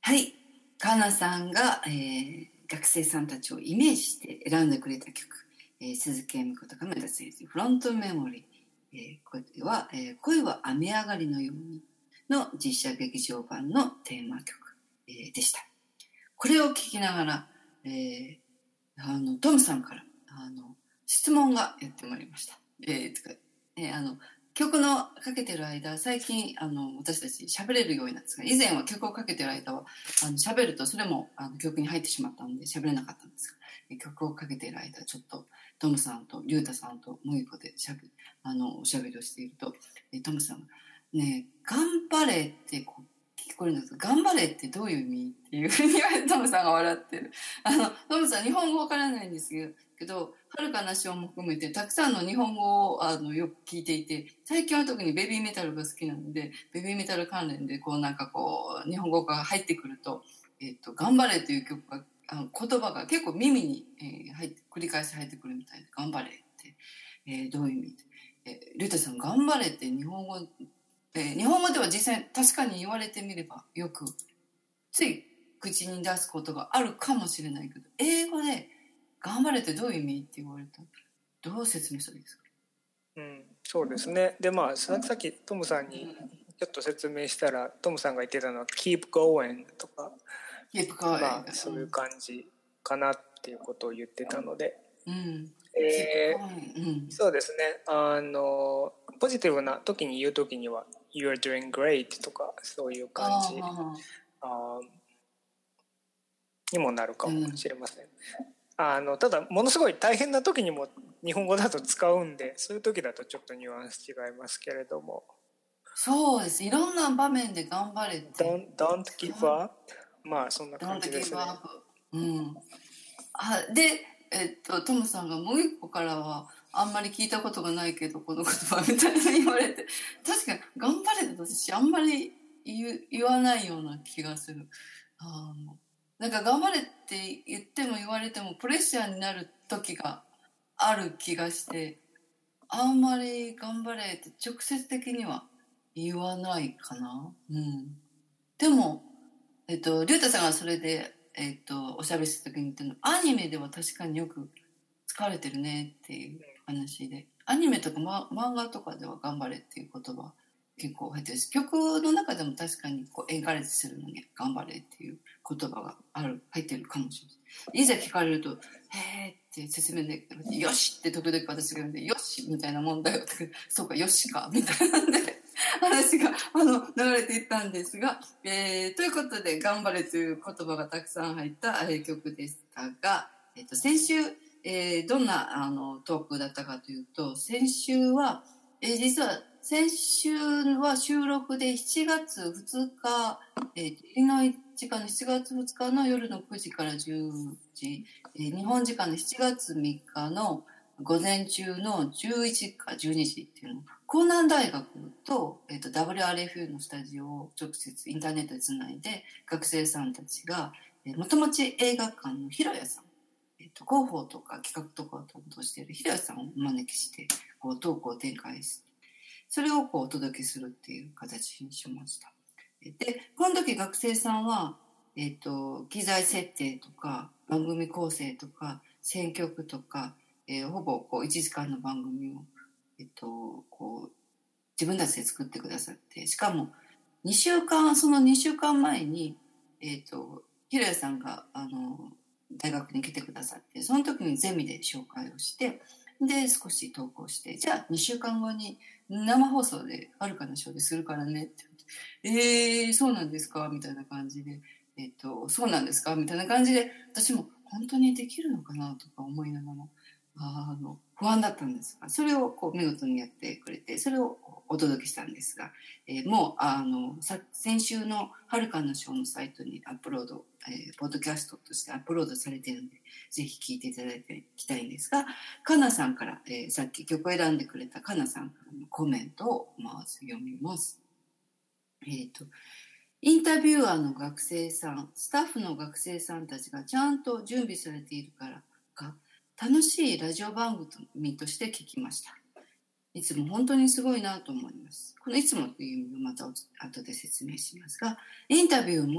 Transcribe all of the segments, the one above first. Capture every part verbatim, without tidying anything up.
はい、カナさんが、えー、学生さんたちをイメージして選んでくれた曲、えー、鈴木恵美子と亀田誠治フロントメモリー、えー、これは、えー、恋は雨上がりのようにの実写劇場版のテーマ曲、えー、でした。これを聞きながら、えー、あのトムさんからあの質問がやってまいりました。えーつかえー、あの曲のかけてる間、最近あの私たち喋れるようになってますが、以前は曲をかけてる間はあの喋るとそれもあの曲に入ってしまったので喋れなかったんですが、曲をかけてる間ちょっとトムさんとリュウタさんとモイコでしゃべあのおしゃべりをしていると、トムさんがねえ頑張れってこう聞こえるんですが、頑張れってどういう意味っていうふうに言われてトムさんが笑ってる。あのトムさん日本語わからないんですけど、遥かなしをも含めてたくさんの日本語をあのよく聞いていて、最近は特にベビーメタルが好きなので、ベビーメタル関連でこうなんかこう日本語が入ってくると、えっと頑張れという曲があの言葉が結構耳に、えー、入って繰り返し入ってくるみたいで、頑張れって、えー、どういう意味、えー、リュウタさん頑張れって日本語えー、日本語では実際確かに言われてみればよくつい口に出すことがあるかもしれないけど、英語で頑張れってどういう意味って言われたらどう説明したらいいですか？ うん、そうですね。でまあさっきトムさんにちょっと説明したら、トムさんが言ってたのは keep going とか、 keep going、 まあそういう感じかなっていうことを言ってたので、 うん、 えーうん、 そうですね。あのポジティブな時に言う時には You're doing great とかそういう感じあにもなるかもしれません。うん、あのただものすごい大変な時にも日本語だと使うんで、そういう時だとちょっとニュアンス違いますけれども。 そうです。いろんな場面で頑張れって。 Don't, don't give up。 まあそんな感じですね。 Don't give up、うん、あで、えっと、トムさんがもう一個からはあんまり聞いたことがないけどこの言葉みたいな言われて、確かに頑張れって私あんまり 言, 言わないような気がする。あのなんか頑張れって言っても言われてもプレッシャーになる時がある気がして、あんまり頑張れって直接的には言わないかな。うん、でも、えっと、リュウタさんがそれで、えっと、おしゃべりした時に言ってるの、アニメでは確かによく使われてるねっていう話で、アニメとか、ま、漫画とかでは頑張れっていう言葉結構入ってるし、曲の中でも確かにこうエンカレッジするのに頑張れっていう言葉がある入ってるかもしれない。いざ聞かれるとへーって説明できる、よしって時々私が言うんで、よしみたいな問題をそうかよしかみたいなんで話があの流れていったんですが、えー、ということで頑張れという言葉がたくさん入った、えー、曲でしたが、えー、と先週、えー、どんなあのトークだったかというと、先週は、えー、実は先週は収録でしちがつふつか、えー、イリノイ時間のしちがつふつかの夜のくじからじゅうじ、えー、日本時間のしちがつみっかの午前中のじゅういちじかじゅうにじっていうのを江南大学 と,、えー、と ダブリューアールエフユー のスタジオを直接インターネットでつないで、学生さんたちが元町映画館の広谷さん、えー、と広報とか企画とかを担当している広谷さんをお招きしてこうトークを展開して、それをこうお届けするっていう形にしました。でこの時学生さんは、えー、と機材設定とか番組構成とか選曲とか、えー、ほぼこういちじかんの番組を、えー、とこう自分たちで作ってくださって、しかもにしゅうかんそのにしゅうかんまえに、えー、とひろやさんがあの大学に来てくださって、その時にゼミで紹介をして、で少し投稿して、じゃあにしゅうかんごに生放送ではるかなショーでするからねって言って、えー、そうなんですかみたいな感じで、えー、とそうなんですかみたいな感じで、私も本当にできるのかなとか思いながらあの不安だったんですが、それをこう見事にやってくれて、それをお届けしたんですが、えー、もうあの先週のはるかのショーのサイトにアップロード、えー、ポッドキャストとしてアップロードされているので、ぜひ聞いていただいていきたいんですが、かなさんから、えー、さっき曲を選んでくれたかなさんからのコメントをまず読みます。えーとインタビュアーの学生さん、スタッフの学生さんたちがちゃんと準備されているからか、楽しいラジオ番組として聞きました。いつも本当にすごいなと思います。このいつもという意味をまた後で説明しますが、インタビューも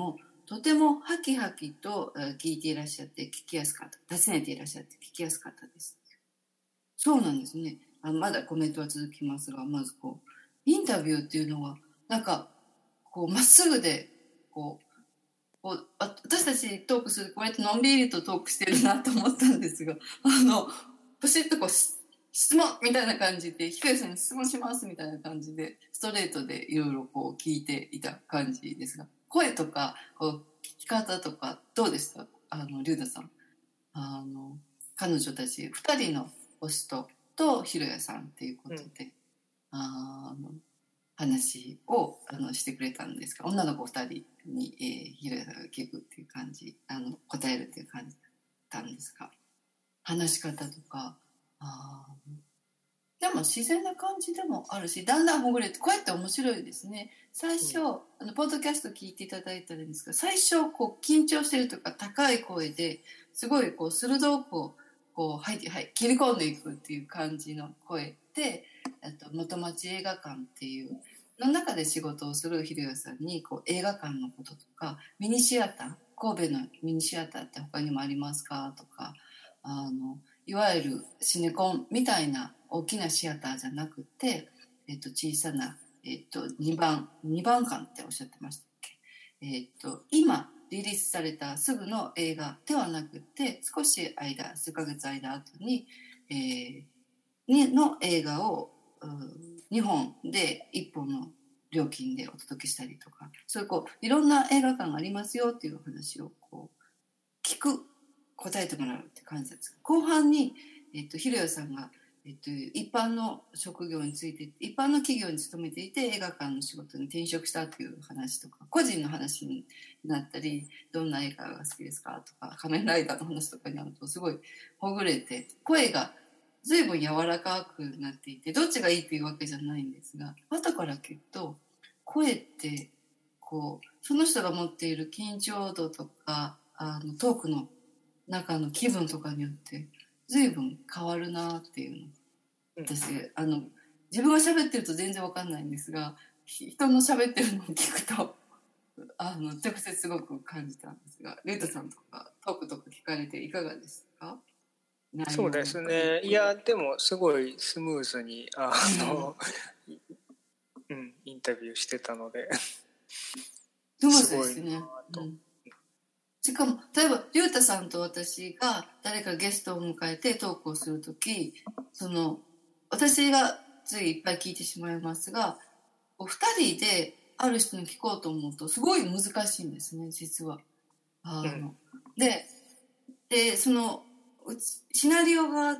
とてもハキハキと聞いていらっしゃって聞きやすかった。尋ねていらっしゃって聞きやすかったです。そうなんですね。あまだコメントは続きますが、まずこうインタビューっていうのはなんかこうまっすぐでこうこうあ私たちトークするこうやってのんびりとトークしてるなと思ったんですが、あのプシッとこう質問みたいな感じで、ひかりさんに質問しますみたいな感じでストレートでいろいろこう聞いていた感じですが、声とかこう聞き方とかどうでした？あのリュウダさん、あの彼女たちふたりのホストとひろやさんっていうことで、うん、あの話をあのしてくれたんですが、女の子ふたりに、えー、ひろやさんが聞くっていう感じ、あの答えるっていう感じだったんですが、話し方とかあでも自然な感じでもあるし、だんだんほぐれて、こうやって面白いですね。最初、うん、あのポッドキャスト聞いていただいたらいいんですが、最初こう緊張してるとか高い声ですごいこう鋭くこうこうはいはい切り込んでいくっていう感じの声で、あと元町映画館っていうの中で仕事をするひろやさんにこう映画館のこととか、ミニシアター、神戸のミニシアターって他にもありますかとか、あのいわゆるシネコンみたいな大きなシアターじゃなくて、えっと、小さな、えっと、にばんにばん館っておっしゃってましたっけ、えっと、今リリースされたすぐの映画ではなくて、少し間数ヶ月間後に、えー、にの映画をにほんでいっぽんの料金でお届けしたりとか、そういうこういろんな映画館がありますよっていう話をこう聞く、答えてもらうって感じです。後半に、えっと、ひろやさんが、えっと、一般の職業について、一般の企業に勤めていて映画館の仕事に転職したという話とか、個人の話になったり、どんな映画が好きですかとか、仮面ライダーの話とかになるとすごいほぐれて、声が随分柔らかくなっていて、どっちがいいっていうわけじゃないんですが、後から聞くと声ってこうその人が持っている緊張度とか、あのトークの中の気分とかによって随分変わるなっていうの、私あの自分が喋ってると全然わかんないんですが、人の喋ってるのを聞くとあの直接すごく感じたんですが、リュウトさんとかトークとか聞かれていかがですか？ そうですね。いやでもすごいスムーズにあの、うん、インタビューしてたのでそうですね。うん、しかも例えばリュウタさんと私が誰かゲストを迎えてトークをするとき、その私がついいっぱい聞いてしまいますが、ふたりである人に聞こうと思うとすごい難しいんですね、実は。あの、うん、で, でそのシナリオがあって、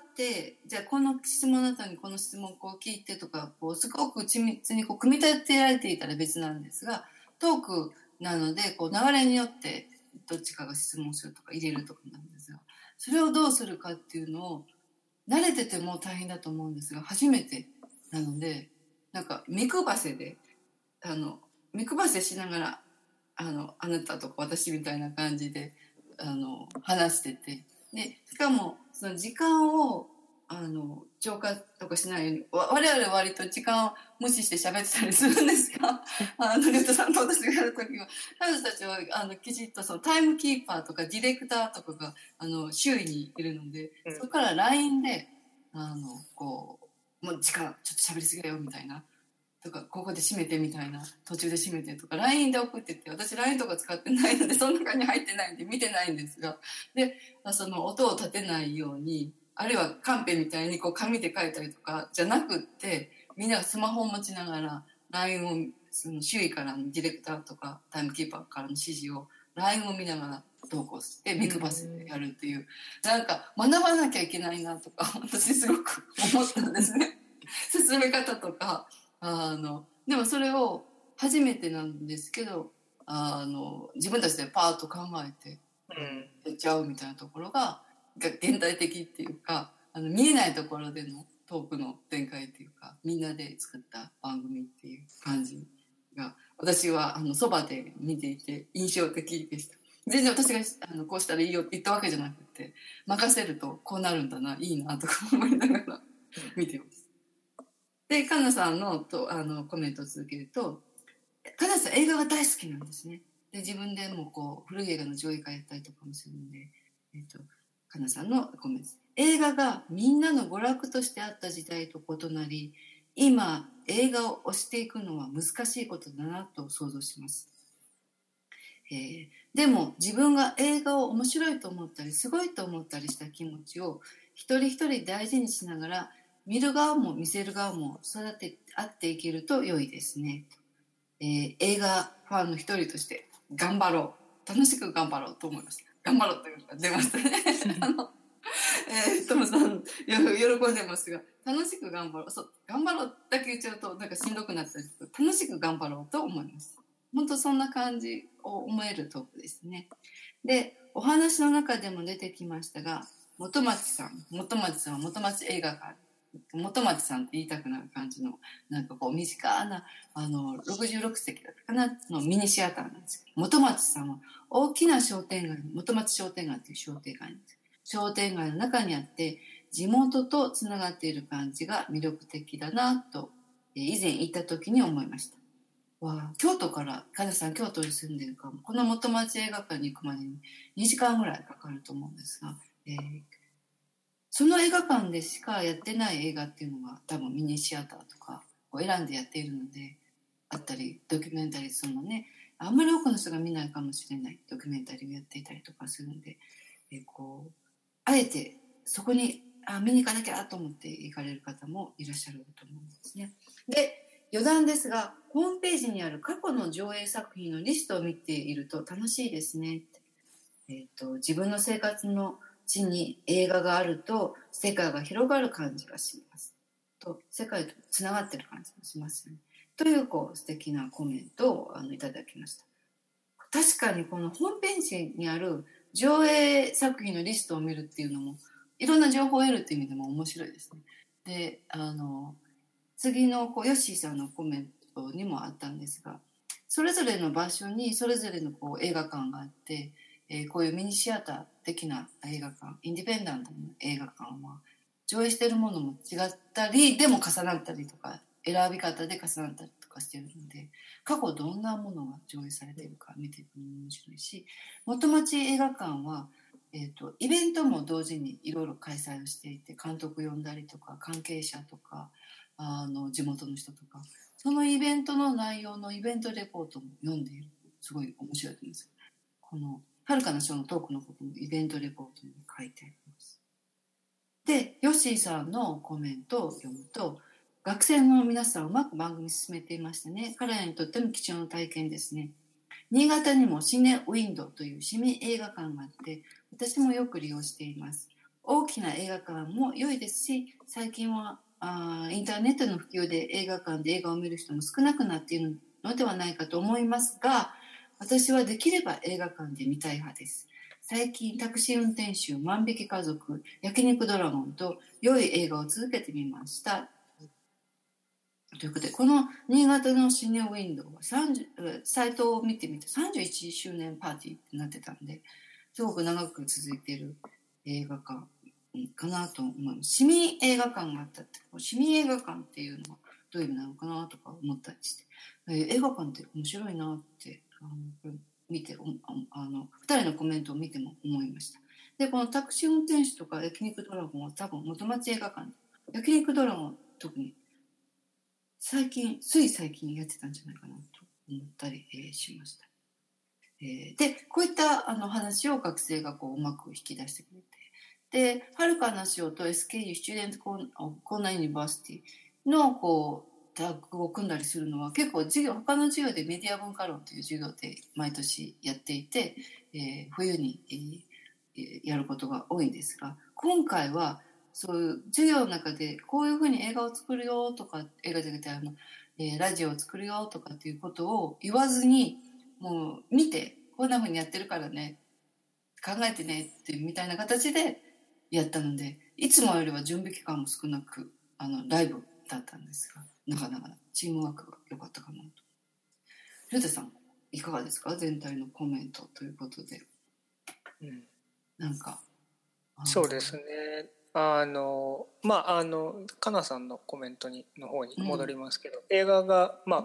じゃあこの質問の後にこの質問をこう聞いてとか、こうすごく緻密にこう組み立てられていたら別なんですが、トークなのでこう流れによってどっちかが質問するとか入れるとかなんですが、それをどうするかっていうのを慣れてても大変だと思うんですが、初めてなのでなんか目配せであの目配せしながらあのあなたとか私みたいな感じであの話してて、でしかもその時間をあの超過とかしないように、我々は割と時間を無視して喋ってたりするんですがあのリュウトさんと私がやるときは彼女たちはあのきちっとそのタイムキーパーとかディレクターとかがあの周囲にいるので、うん、そこから ライン であのこうもう時間ちょっと喋りすぎだよみたいなとか、ここで閉めてみたいな、途中で閉めてとか ライン で送ってって、私 ライン とか使ってないのでその中に入ってないんで見てないんですが、でその音を立てないように、あるいはカンペみたいにこう紙で書いたりとかじゃなくって、みんながスマホを持ちながら ライン をその周囲からのディレクターとかタイムキーパーからの指示を ライン を見ながら投稿して目配せてやるっていう、なんか学ばなきゃいけないなとか私すごく思ったんですね進め方とか。あのでもそれを初めてなんですけど、あの自分たちでパーッと考えてやっちゃうみたいなところが現代的っていうか、あの見えないところでのトークの展開っていうか、みんなで作った番組っていう感じが私はあのそばで見ていて印象的でした。全然私があのこうしたらいいよって言ったわけじゃなくて、任せるとこうなるんだな、いいなとか思いながら見てます。で、カナさんのとあのコメントを続けると、カナさん映画が大好きなんですね。 で自分でもこう古い映画の上映会やったりとかもするので、えーと、かなさんのコメントです。映画がみんなの娯楽としてあった時代と異なり、今映画を推していくのは難しいことだなと想像します。えー、でも自分が映画を面白いと思ったりすごいと思ったりした気持ちを一人一人大事にしながら、見る側も見せる側も育て合っていけると良いですね。えー、映画ファンの一人として頑張ろう、楽しく頑張ろうと思いました。頑張ろうというのが出ましたねあの、えー、トムさん喜んでますが、楽しく頑張ろう、そう頑張ろうだけ言っちゃうとなんかしんどくなったりする。楽しく頑張ろうと思います。本当そんな感じを思えるトークですね。で、お話の中でも出てきましたが、元町さん元町さんは元町映画館、元町さんって言いたくなる感じのなんかこう身近なあのろくじゅうろくせきだったかなのミニシアターなんですけど、元町さんは大きな商店街、元町商店街っていう商店街なんです。商店街の中にあって地元とつながっている感じが魅力的だなと以前行った時に思いました。わ、京都から、かなさん京都に住んでるかも、この元町映画館に行くまでににじかんぐらいかかると思うんですが、えー、その映画館でしかやってない映画っていうのが多分ミニシアターとかを選んでやっているのであったり、ドキュメンタリーそのね、あんまり多くの人が見ないかもしれないドキュメンタリーをやっていたりとかするので、えー、こうあえてそこにあ見に行かなきゃと思って行かれる方もいらっしゃると思うんですね。で、余談ですが、ホームページにある過去の上映作品のリストを見ていると楽しいですね。えーと、自分の生活の地に映画があると世界が広がる感じがしますと、世界とつながってる感じがしますよね。というこう素敵なコメントをあのいただきました。確かにこのホームページにある上映作品のリストを見るっていうのもいろんな情報を得るっていう意味でも面白いですね。で、あの次のこうヨッシーさんのコメントにもあったんですが、それぞれの場所にそれぞれのこう映画館があって、えー、こういうミニシアター的な映画館、インディペンダントの映画館は上映しているものも違ったりでも重なったりとか、選び方で重なったりとかしているので、過去どんなものが上映されているか見ていくのも面白いし、元町映画館はえーと、イベントも同時にいろいろ開催をしていて、監督呼んだりとか関係者とかあの地元の人とか、そのイベントの内容のイベントレポートも読んでいる。すごい面白いと思います。このはるかな賞のトークのこともイベントレポートに書いてあります。で、ヨッシーさんのコメントを読むと、学生の皆さんうまく番組進めていましたね。彼らにとっても貴重な体験ですね。新潟にもシネウィンドという市民映画館があって、私もよく利用しています。大きな映画館も良いですし、最近はあインターネットの普及で映画館で映画を見る人も少なくなっているのではないかと思いますが、私はできれば映画館で見たい派です。最近タクシー運転手、万引き家族、焼肉ドラゴンと良い映画を続けてみました。ということで、この新潟のシネウィンドウはさんじゅうサイトを見てみてさんじゅういちしゅうねんパーティーってなってたんで、すごく長く続いている映画館かなと思います。市民映画館があったって、市民映画館っていうのはどういう意味なのかなとか思ったりして、えー、映画館って面白いなってあの見てあのふたりのコメントを見ても思いました。で、このタクシー運転手とか焼肉ドラゴンは多分元町映画館、焼肉ドラゴン特に最近つい最近やってたんじゃないかなと思ったり、えー、しました。えー、でこういったあの話を学生がこううまく引き出してくれて、ではるかなしおと エスケーユー スチューデントコーナーユニバーシティのこうタッグを組んだりするのは結構授業他の授業でメディア文化論という授業で毎年やっていて、えー、冬に、えー、やることが多いんですが、今回はそういう授業の中でこういうふうに映画を作るよとか、映画じゃなくてあの、えー、ラジオを作るよとかっていうことを言わずに、もう見てこんなふうにやってるからね、考えてねってみたいな形でやったので、いつもよりは準備期間も少なくあのライブだったんですが、なかなかチームワークが良かったかなと。ルタさんいかがですか、全体のコメントということで。うん、なんかそうですね、あのまああのかなさんのコメントにの方に戻りますけど、うん、映画がまあ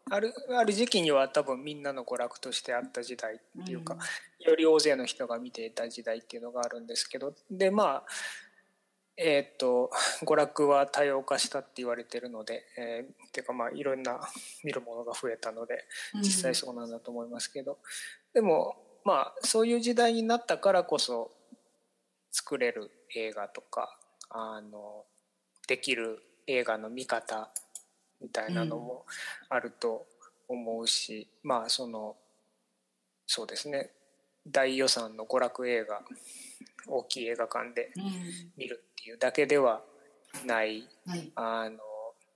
あるある時期には多分みんなの娯楽としてあった時代っていうか、 うん、 より大勢の人が見ていた時代っていうのがあるんですけど、でまあえー、と娯楽は多様化したって言われてるので、えー、っていうかまあいろんな見るものが増えたので実際そうなんだと思いますけど、うん、でもまあそういう時代になったからこそ作れる映画とかあのできる映画の見方みたいなのもあると思うし、うん、まあそのそうですね、大予算の娯楽映画大きい映画館で見るっていうだけではない、うんはい、あの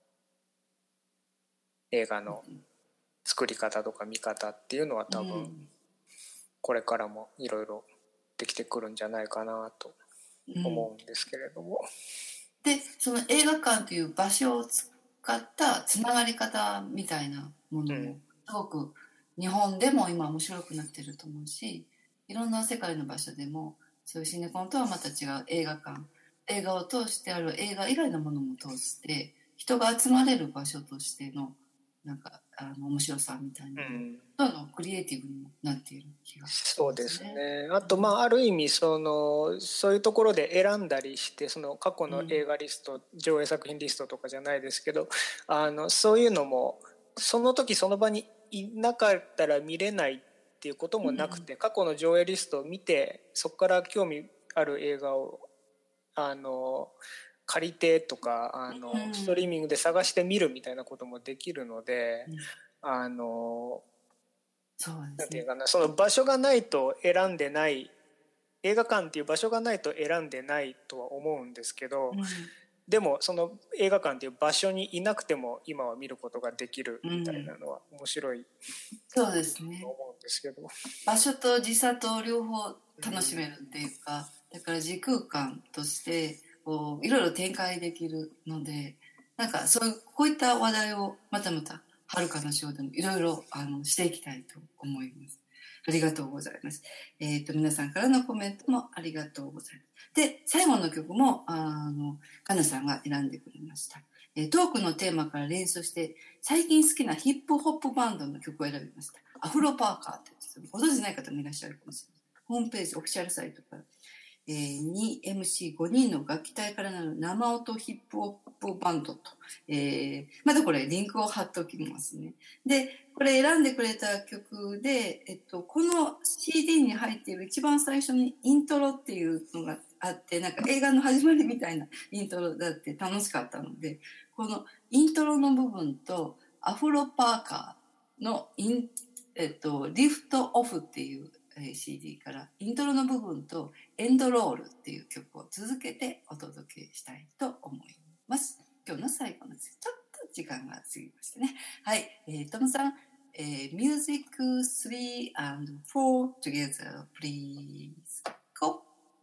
映画の作り方とか見方っていうのは多分これからもいろいろできてくるんじゃないかなと思うんですけれども、 うん、でその映画館という場所を使ったつながり方みたいなものもすごく日本でも今面白くなってると思うし、いろんな世界の場所でもそういうシネコンとはまた違う映画館、映画を通してある映画以外のものも通して人が集まれる場所としてのなんかあの面白さみたいな、うん、どんどんクリエイティブにもなっている気がしますね。 そうですね。あとまあある意味そのそういうところで選んだりしてその過去の映画リスト、うん、上映作品リストとかじゃないですけど、あのそういうのもその時その場にいなかったら見れないっていうこともなくて、うん、過去の上映リストを見てそこから興味ある映画をあの借りてとかあの、うん、ストリーミングで探して見るみたいなこともできるので、うん、あのそうですね、 なんていうかな、その場所がないと選んでない映画館っていう場所がないと選んでないとは思うんですけど、うん、でもその映画館っていう場所にいなくても今は見ることができるみたいなのは面白い、うん、 そうですね、 と思うんですけど、 場所と時差と両方楽しめるっていうか、うん、だから時空間としてこういろいろ展開できるので、なんかそういうこういった話題をまたまたはるかのショーでもいろいろあのしていきたいと思います。ありがとうございます。えっと皆さんからのコメントもありがとうございます。で最後の曲もあのかなさんが選んでくれました。えー、トークのテーマから連想して最近好きなヒップホップバンドの曲を選びました。アフロパーカーってご存じない方もいらっしゃるかもしれない。ホームページオフィシャルサイトから、えー、にエムシーご 人の楽器隊からなる生音ヒップホップバンドと、えー、またこれリンクを貼っておきますね。でこれ選んでくれた曲で、えっと、この シーディー に入っている一番最初にイントロっていうのがあって、なんか映画の始まりみたいなイントロだって楽しかったので、このイントロの部分とアフロパーカーのイン、えっと、リフトオフっていう シーディー からイントロの部分とエンドロールっていう曲を続けてお届けしたいと思います。今日の最後のちょっと時間が過ぎましたね。はい、えー、トムさん、えー、ミュージックスリー and フォー together please go。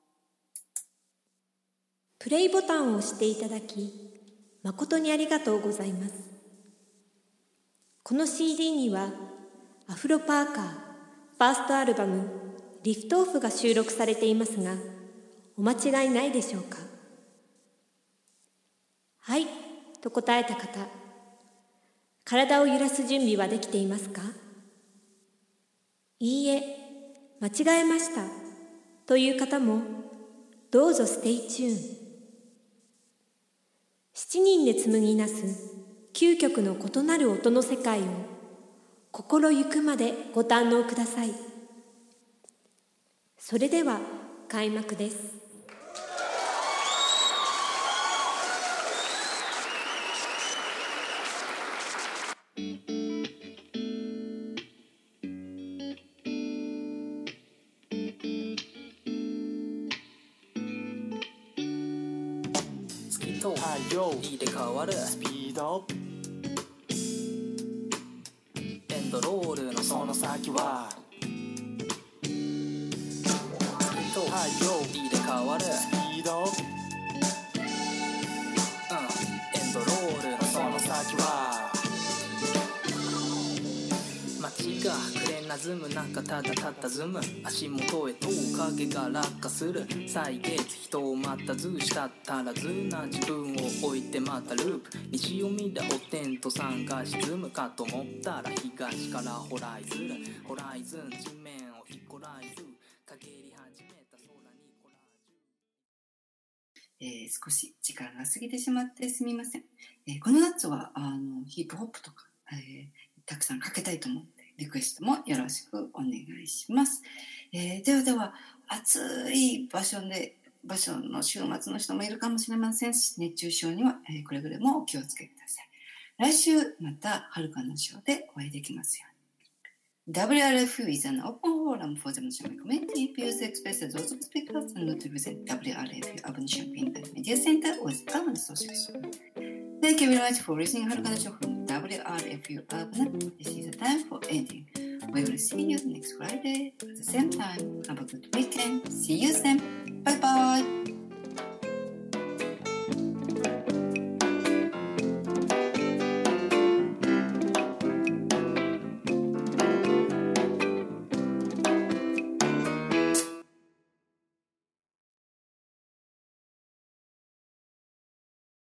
プレイボタンを押していただき誠にありがとうございます。この シーディー にはアフロパーカーファーストアルバムリフトオフが収録されていますが、お間違いないでしょうか。はいと答えた方、体を揺らす準備はできていますか。いいえ、間違えましたという方もどうぞステイチューン。しちにんで紡ぎなすきゅうきょくの異なる音の世界を心ゆくまでご堪能ください。それでは開幕です。 月と太陽入れ替わるスピード、エンドロールのその先は月と太陽入れ替わるスピード、うん、エンドロールのその先は街が可憐な弾むなんかただたたずむ足元へと影が落下する歳月人を待たずしたったらずな自分を置いてまたループ西を見たおテントさんが沈むかと思ったら東からホライズルホライズン地面をイコライズ陰り始めた空にコラージュ、 えー、少し時間が過ぎてしまってすみません、えー、この夏はあのヒップホップとか、えー、たくさんかけたいと思ってリクエストもよろしくお願いします、えー、ではでは暑い場所で場所の週末の人もいるかもしれませんし熱中症には、えー、くれぐれもお気をつけください。来週またはるかのショーでお会いできますように。ダブリューアールエフ is an open forum for the Muslim community. Views expressed as those of speakers and not to represent ダブリューアールエフ Urban Champaign Media Center with Urban Association. Thank you very much for listening. はるかのショー from ダブリューアールエフ Urban. This is the time for ending. We will see you next Friday at the same time. Have a good weekend. See you soon. Bye bye.